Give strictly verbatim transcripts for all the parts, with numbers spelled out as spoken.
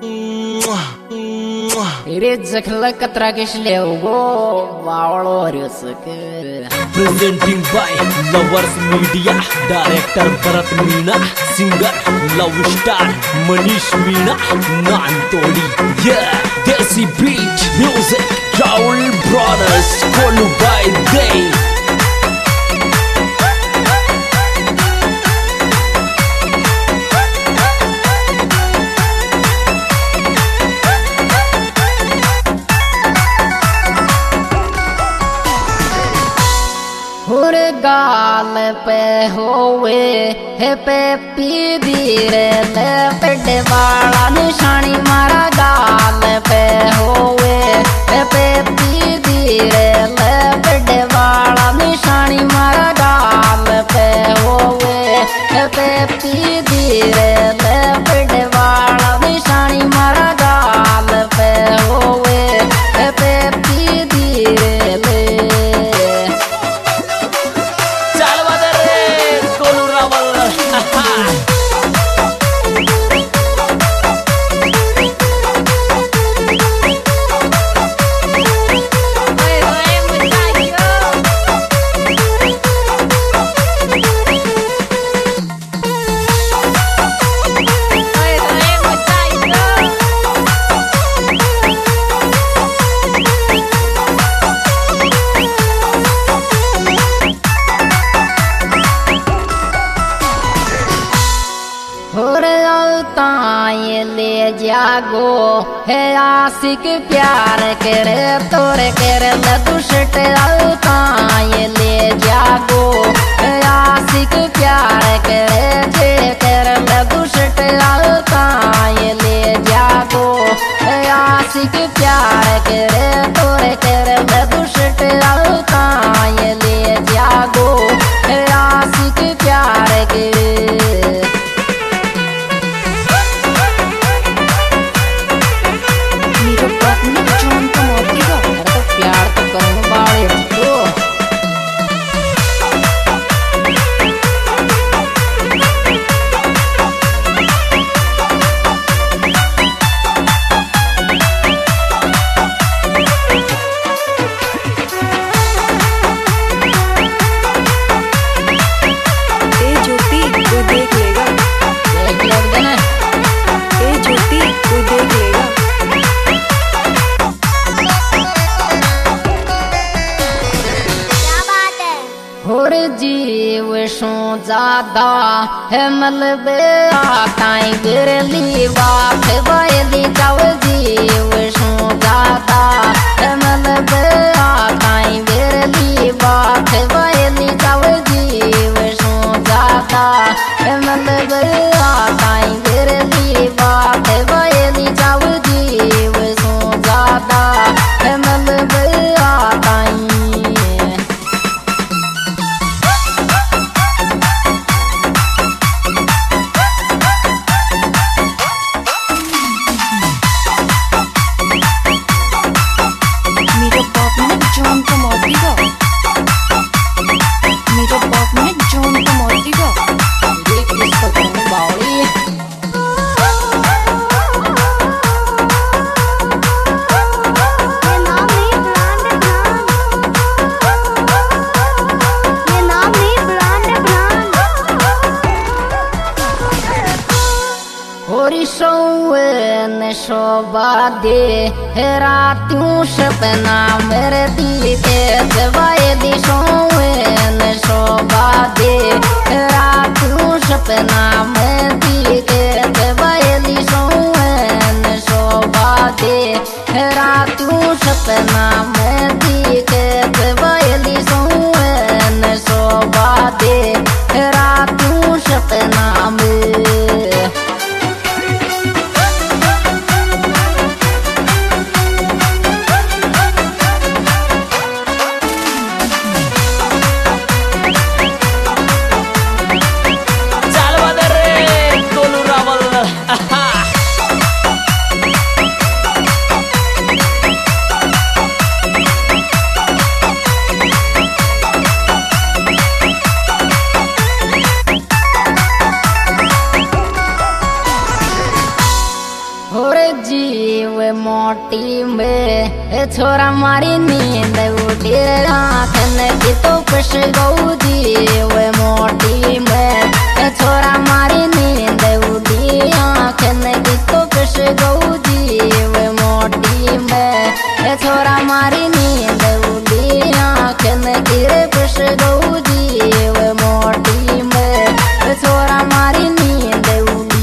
जखल कतरा किसले उगो वावलो रिसक presenting by lovers media, director Bharat Meena, singer love star Manish Meena, Nantodi ये desi beat music Rahul brothers कोलू बाय दे। गाल पे होवे है पे पी धीरे ले पेटे वाला निशानी मारा गाल पे होवे है पे पी धीरे ले पेटे वाला निशानी मारा गाल पे होवे है पे पी धीरे ले पेटे वाला निशानी मारा गाल पे होवे है पे पी धीरे ले। ये ले जागो है आशिक प्यार करे तोरे करे दुष्ट अलता। ये ले जागो है आशिक प्यार करे जे करे दुष्ट अलता। ये ले जागो है आशिक प्यार करे तोरे करे दुष्ट अलता। ये ले जागो है आशिक प्यार करे। जीव सो ज्यादा है मलबे आताई बिरली बात बयली जाव। जीव सो ज्यादा है मलबे आताई बिरली बात बयली जाव। जीव सो ज्यादा है मलबे आताई बिरली बात बयली जाव। जीव सो ज्यादा है मलबे आताई। शोभा दे है रातू सपना मेरे दिल के जवाए दिशों शोभा दे है रातू सपना मेरे दिल के जवाए दिशों शोभा दे है रातू सपना मेरे दिल के जवाए दिशों शोभा दे है रातू सपना में। और जीव मोटी में छोरा मारी नींद उठी आँखन की तो खुश गौ जीव मोटी में छोरा मारी नींद उठी आँखन की तो खुश गौ जीव मोटी में छोरा मारी नींद उठी आँखन की रे खुश गौ जीव मोटी में छोरा मारी नींद उठी।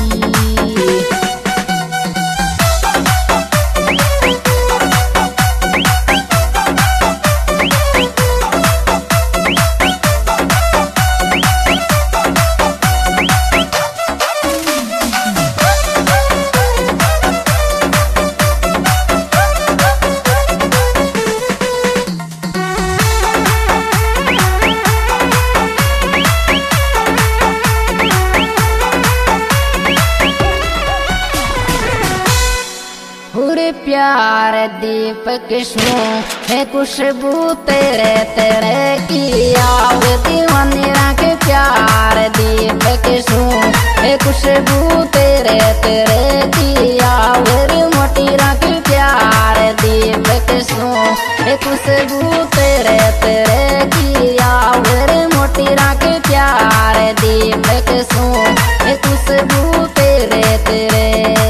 प्यार दीपक सो है खुशबू तेरे तेरे की आव दीवानी रख प्यार दीपक सो है खुशबू तेरे तेरे की आव मोटी रख प्यार दीपक सो है खुशबू तेरे तेरे की आव मोटी रख प्यार दीपक सो है खुशबू तेरे तेरे।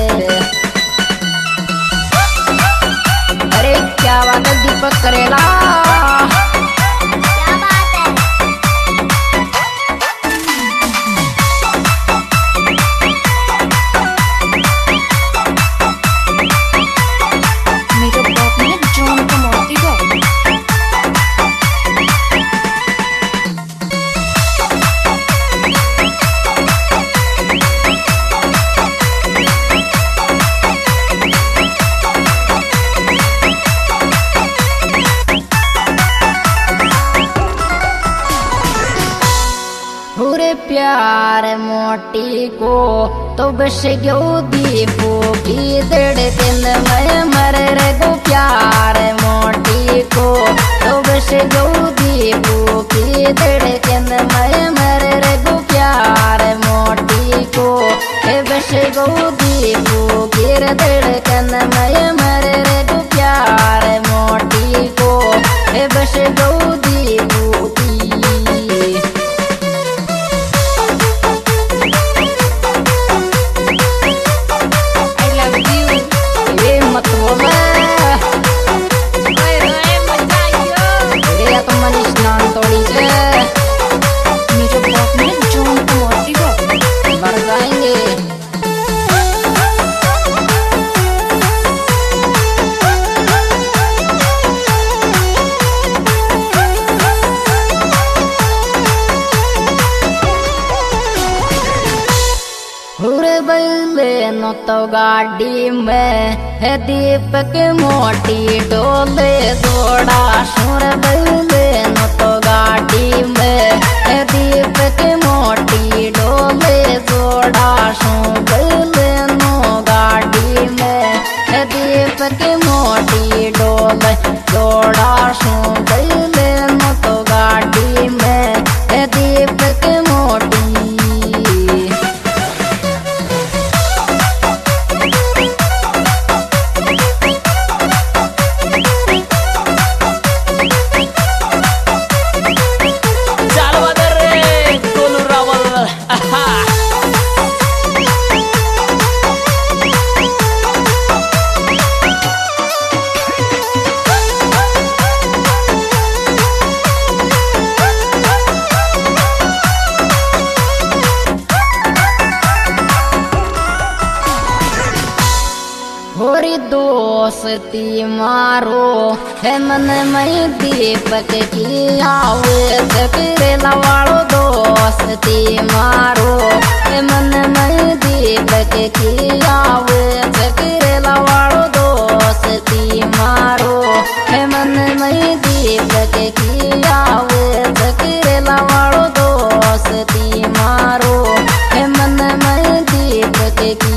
क्या बात है दीपक करेला, क्या बात है। मेरे बाप ने जान को मार दिया। प्यार मोटी को तो बस गो दीपू की धड़कन में मर रे गो प्यार मोटी को तो बस गो दीपू की धड़कन में मर रे गो प्यार मोटी को बस गो दीपू की धड़कन में मर रे गो प्यार मोटी को बस गो दीपू की। नो तो गाड़ी में है दीपक मोटी डोले दौड़ा सुर बल्ले नो तो गाड़ी में है दीपक मोटी डोले दौड़ा सुर बल्ले नो गाड़ी में है दीपक मोटी डोले दौड़ा सुर बल्ले नो तो गाड़ी में है दीपक मोटी। दोस्ती मारो है मन में दीपक की आवे तेरे लवाड़ो दोस्ती मारो है मन में दीपक की आवे तेरे लवाड़ो दोस्ती मारो है मन में दीपक की आवे तेरे लवाड़ो दोस्ती मारो है मन में दीपक की।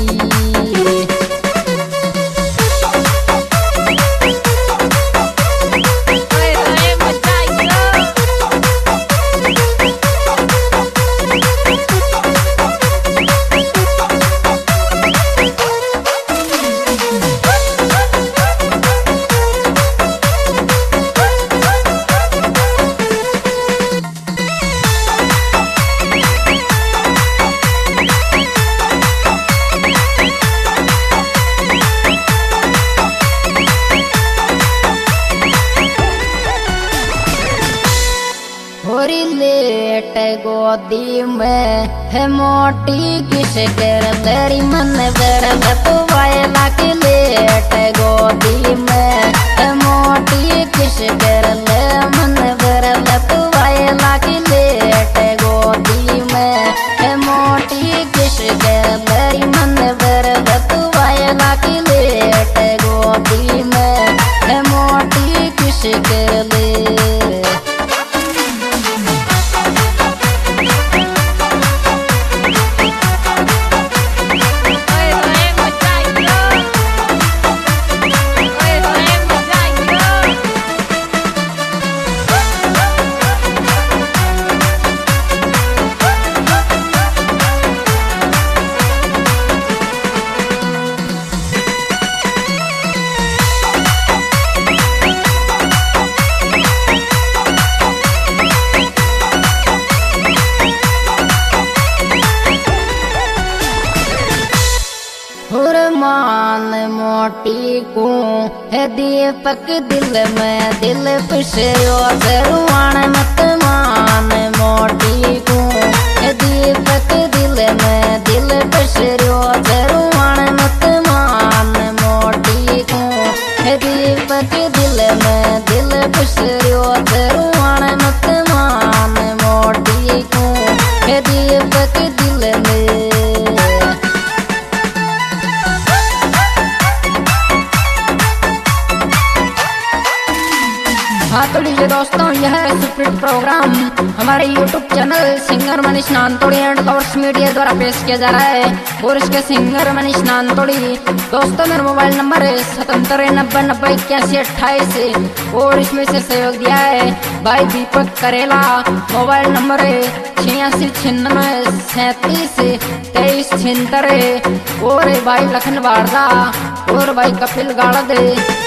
गोदी में है मोटी किस कर तेरी मन बर तू वायला के लेट गोदी में है मोटी किस कर ले मन बर तू वायला के लेट गोदी में है मोटी किस कर तेरी मन बर तू वायला के लेट गोदी में है मोटी किस कर ले। मान मोटी को है दीपक दिल में दिल पिछड़ो जरुआन मत मान मोटी को है दीपक दिल में दिल पिछड़ो जरुआन मत मान मोटी को है दीपक दिल में दिल पिछड़ो जरुआन मत मान मोटी को है दीपक दिल में। हाँ तो लीजिए दोस्तों, यह सुप्रीट प्रोग्राम हमारे YouTube channel singer Manish Nantodi and lovers media द्वारा पेश किया जा रहा है और इसके सिंगर मनीष नानतोड़ी। दोस्तों मेरा मोबाइल नंबर है सतहत्तर नब्बे नब्बे इक्यासी अट्ठाईस और इसमें से सहयोग दिया है भाई दीपक करेला। मोबाइल नंबर है छियासी छिन्नवे सैंतीस तेईस छिहत्तर और भाई लखन वारदा और भाई कपिल गाड़द।